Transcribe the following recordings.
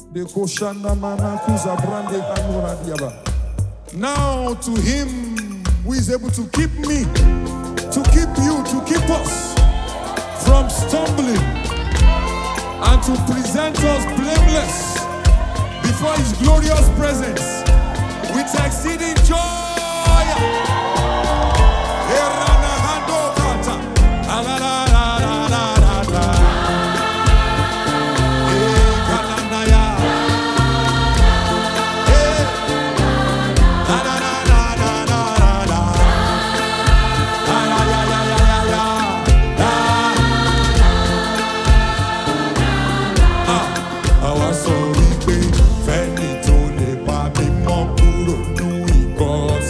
Now to him who is able to keep me, to keep you, to keep us from stumbling, and to present us blameless before his glorious presence with exceeding joy. Fẹ́ni tó lè bá mi mọ́ kúrò nú ìkọ̀sí.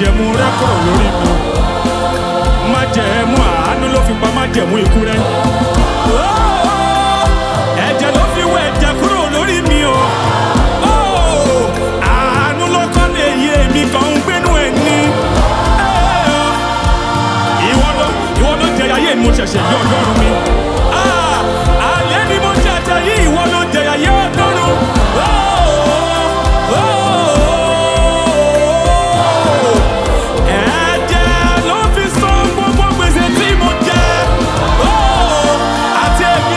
májẹ̀mú rẹ́ kúrò lórí mi. Májẹ̀mú àánú ló fi pa májẹ̀mú ikú rẹ́. Ẹ̀jẹ̀ ló fi wẹ̀ ẹ̀jẹ̀ kúrò lórí mi o. Àánú ló kọ́ lè yé èmi kan ń gbénú ẹ̀ ní. Ìwọ ló jẹ ayé mo ṣẹ̀ṣẹ̀ yọ Ọlọ́run mi. Ayé ni mo ṣẹ̀ṣẹ̀ yí, ìwọ ló jẹ ayé Ọlọ́run. Ẹ̀jẹ̀ ló fi san gbogbo gbèsè tí mo jẹ. Àti èmi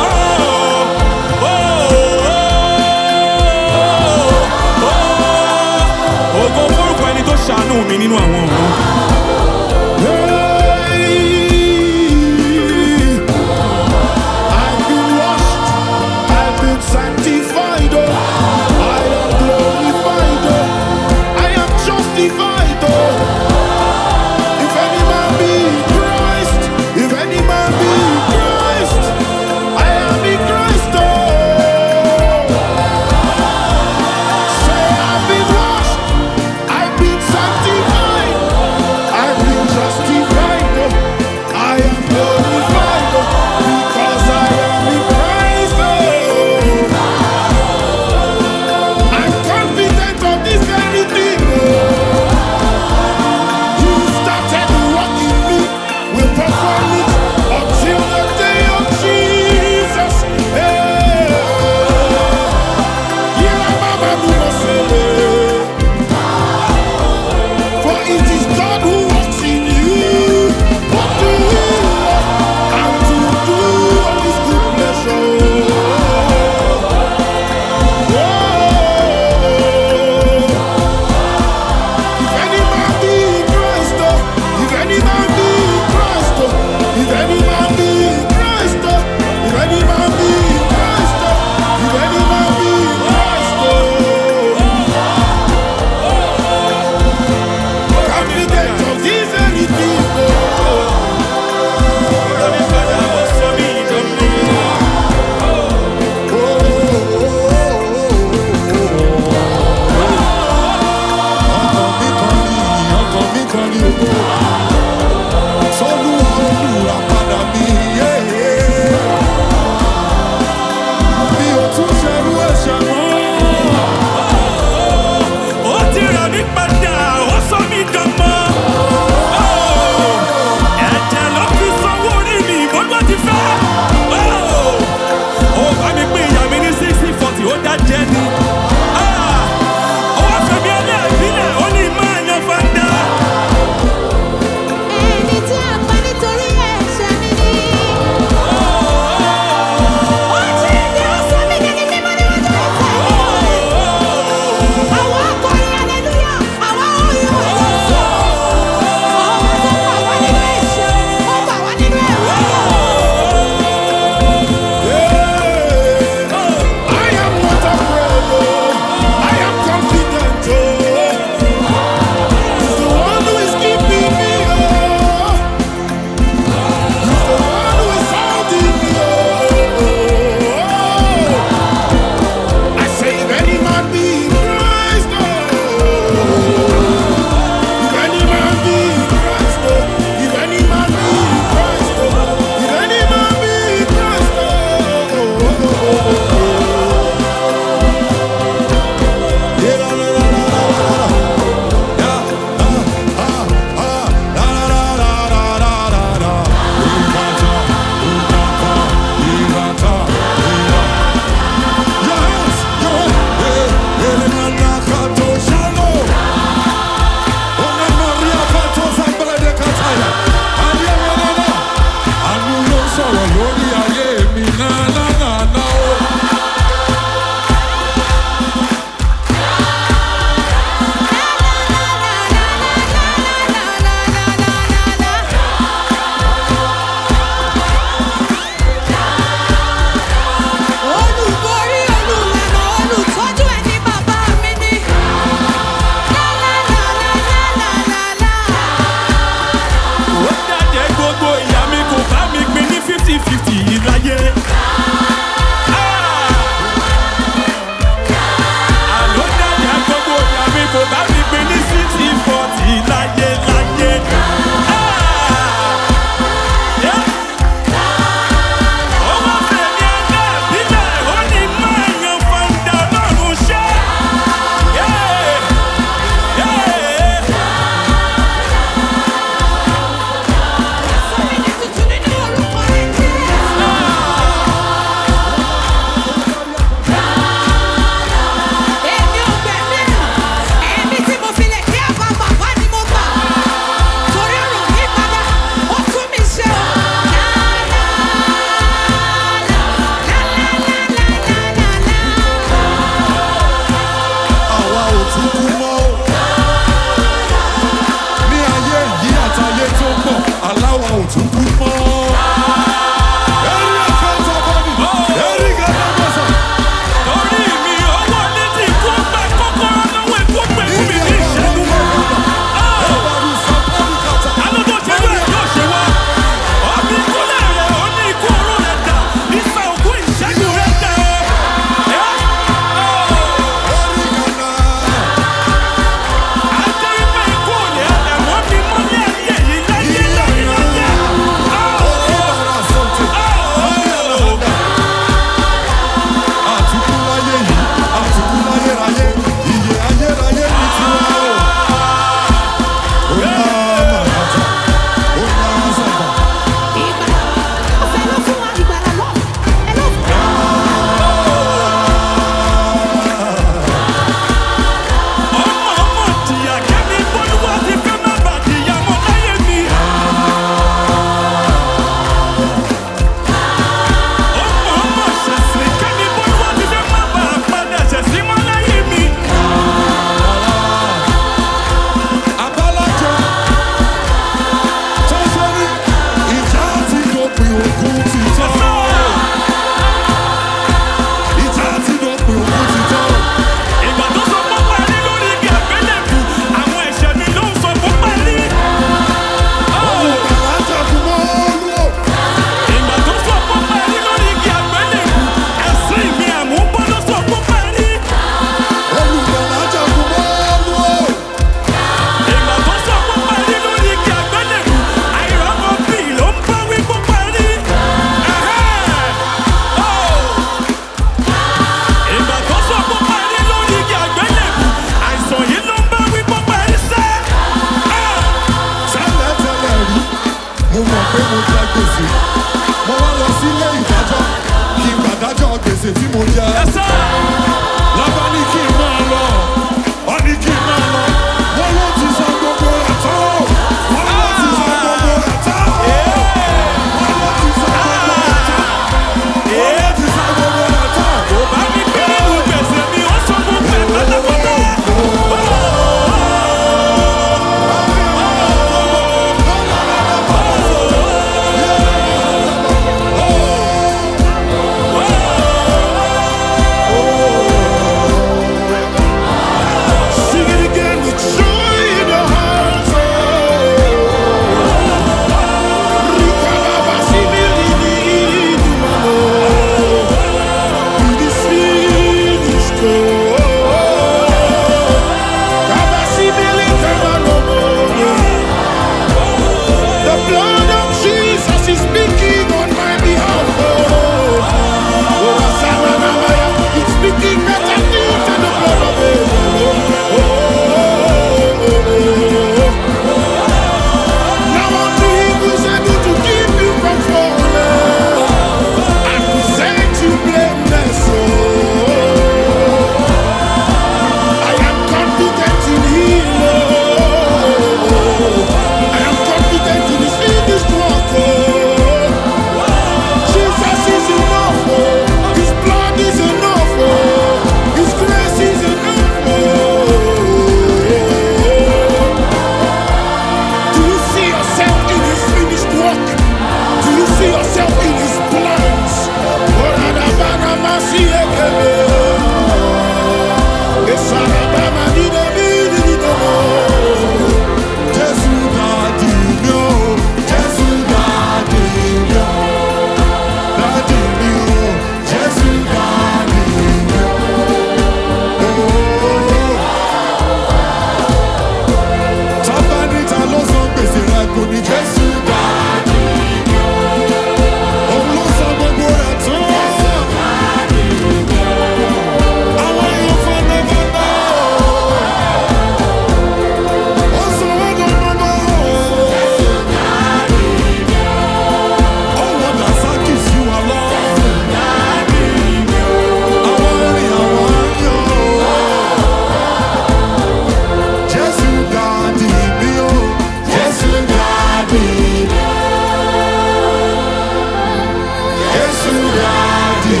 to Daddy.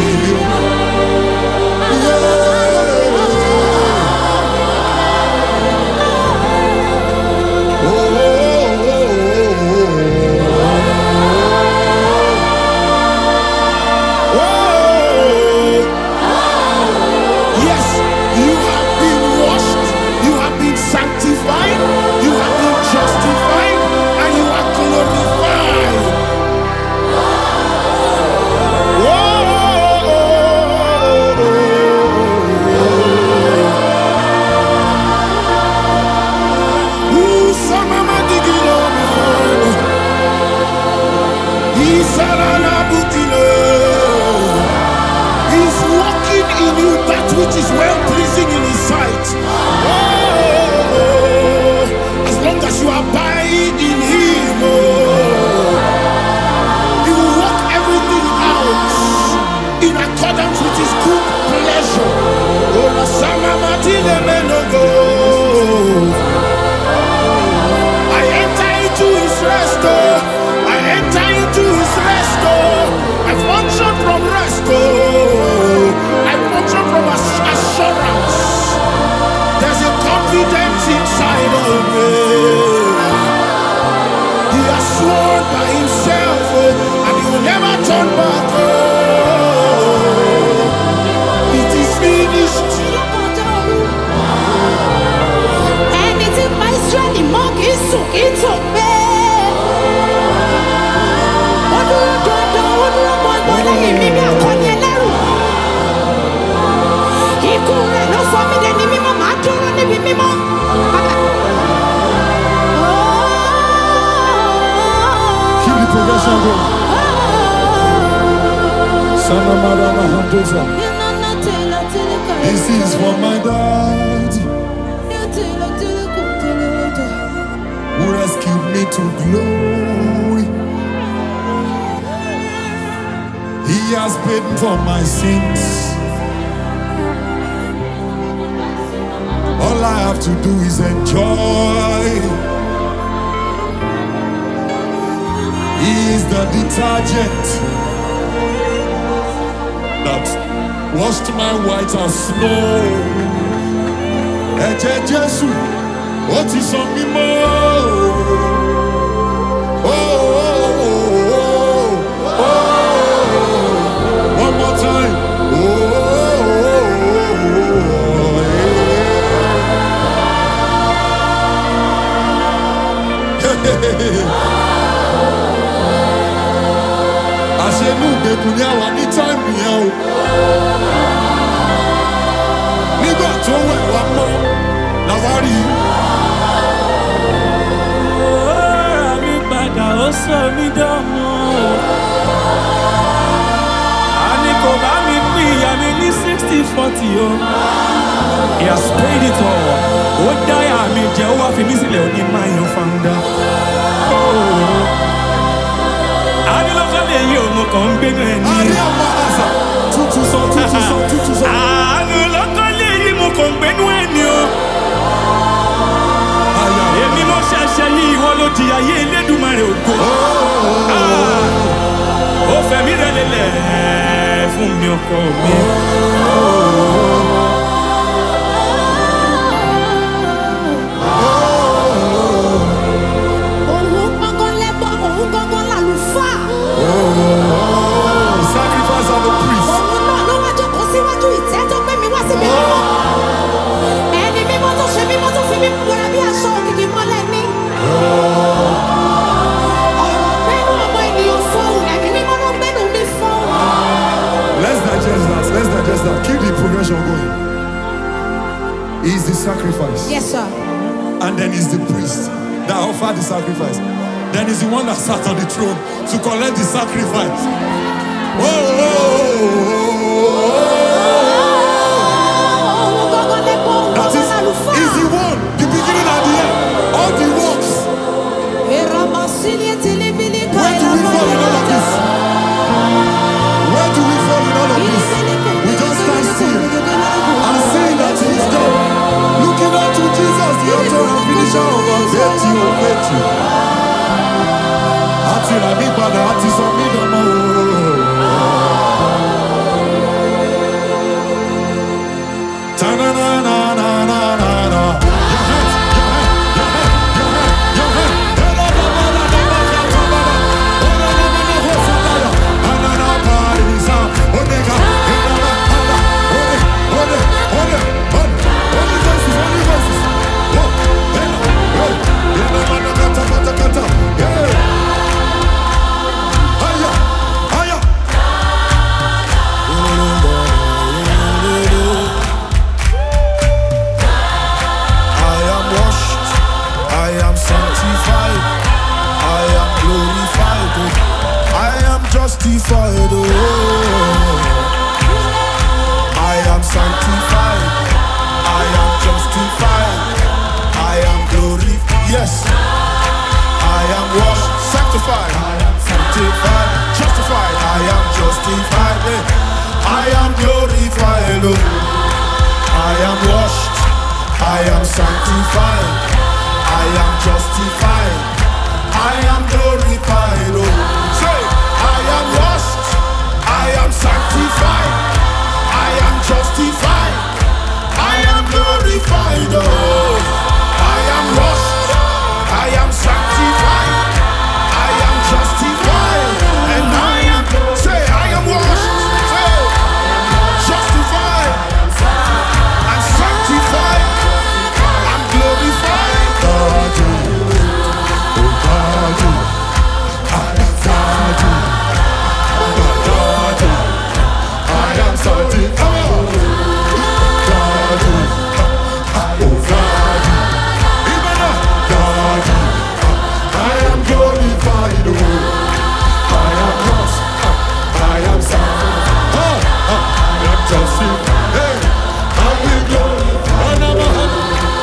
Which is well pleasing in his sight. As long as you abide in him, he will work everything out in accordance with his good pleasure. I enter into his rest. I enter into his rest. I function from rest. I function from assurance. There's a confidence inside of me. He has sworn by himself, and he will never turn back. It is finished. Anything my strength, mock is so it's okay. Keep the progression going. This is for my dad, who rescued me to glory. He has paid for my sins. All I have to do is enjoy. He is the detergent that washed my white as snow. Ẹ̀jẹ̀ Jésù, ó ti sọ mí mọ́. One more time. Àṣẹnú ìgbèkùn ni àwa ní táìmù yẹn o. Nígbà tó wẹ̀ wá mọ́ làwa rí i. Àmì padà ó sọ mí dánmọ́. Àní kò bá mi pín ìyá mi ní 60-40 o. He has paid it all. Ó dáyà mi jẹ́ ó wá fi mí sílẹ̀ ó ní máa yan fanda. Adélọ́kọ́ lè yí òun kan ń gbénu ẹ̀ ní. Àrí àmà àṣà tútù sọ. Adélọ́kọ́ lè yí mo kàn ń gbénu ẹ̀ ní o. Èmi mo ṣẹ̀ṣẹ̀ yí ìwọ ló di ayé Elédùmarè ògo. Ó fẹ̀mí rẹ̀ lélẹ̀ fún mi ọkọ mi. Sacrifice of the priest. Let's digest that. Keep the progression going. He's the sacrifice. Yes, sir. And then he's the priest that offered the sacrifice. Then he's the one that sat on the throne to collect the sacrifice. That is, he's the one, the beginning and the end, all the works. Where do we fall in all of this? Where do we fall in all of this? We just stand still and see that he's done. Looking up to Jesus, the author and finisher of our faith. Àti rà mí padà, àti sọ mí dọmọ. sanctified, sanctified, justified. I am justified. I am glorified. Oh. I am washed. I am sanctified. I am justified. I am glorified. Oh. Say, I am washed. I am sanctified. I am justified. I am glorified. Oh. I am washed. I am sanctified. I am justified. And I am, say, I am washed. Say, justified. And sanctified. I'm glorified. God, oh God, I am God. God, I am sanctified. God, oh God, even God, I am glorified. I am lost. I am sanctified. I am justified. Hey, I will glorify.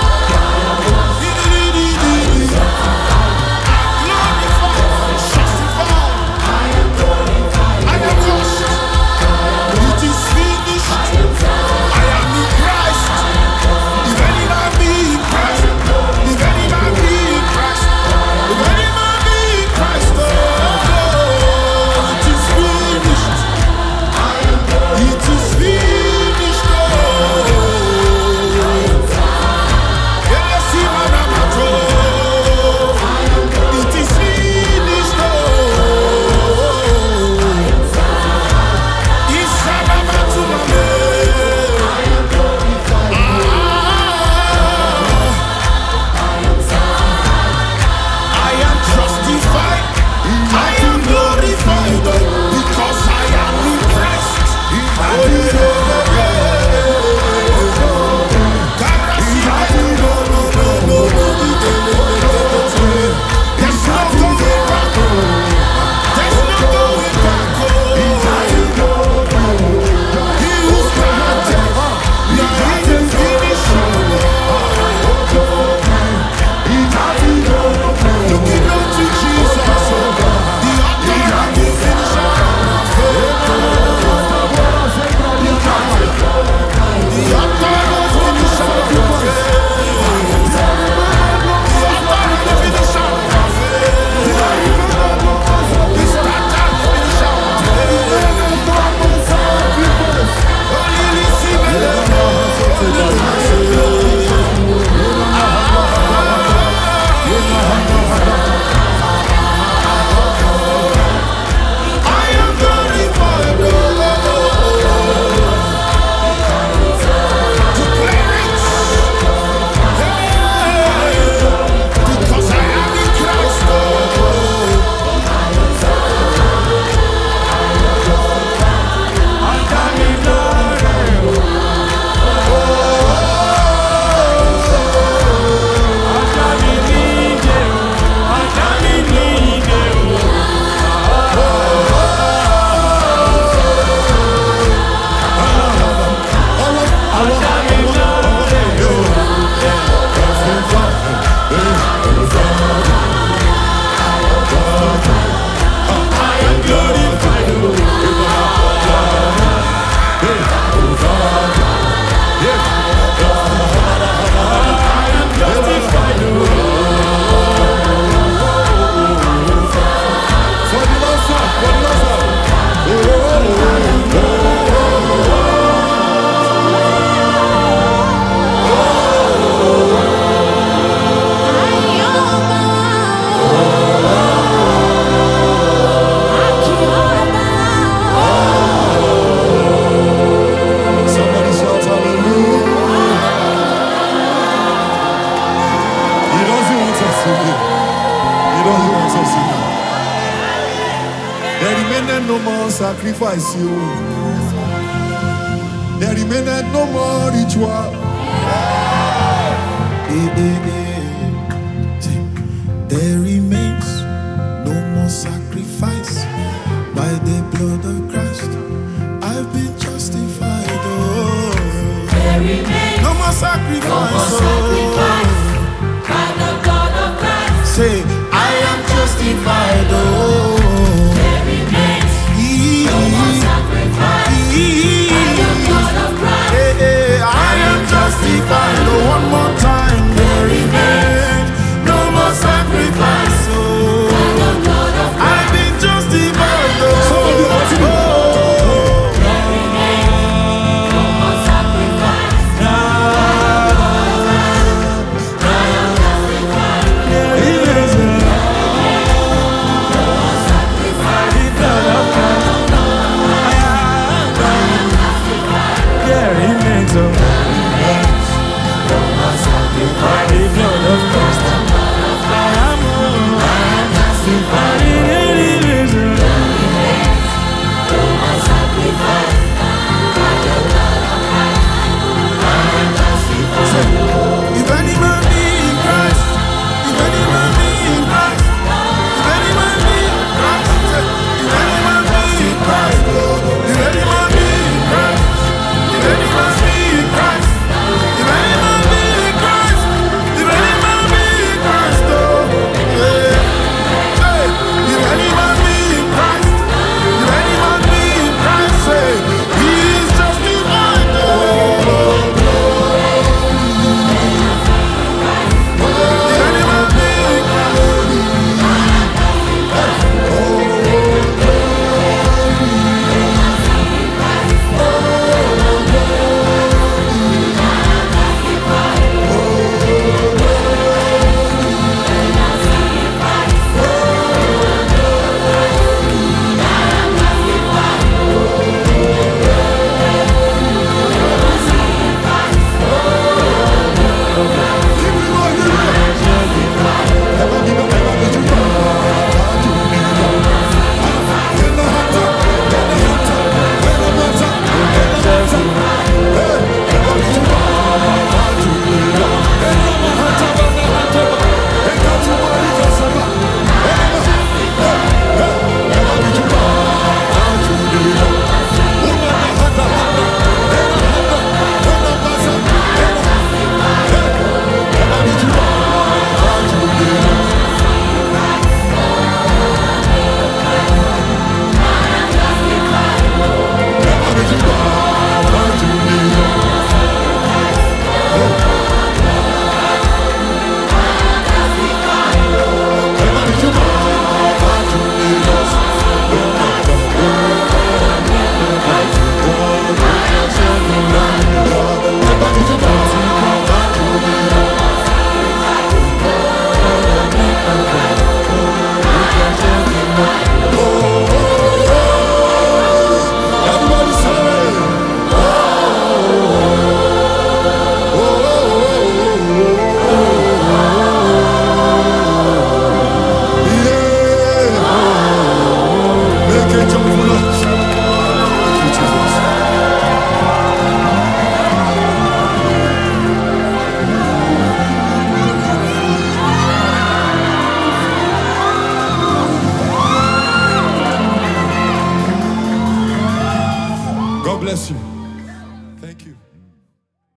no more sacrifice, you. There remaineth no more ritual. There remains no more sacrifice. By the blood of Christ, I've been justified. Oh. There remains No more sacrifice. no more sacrifice. By the blood of Christ, Say, I am justified. Oh. bless you.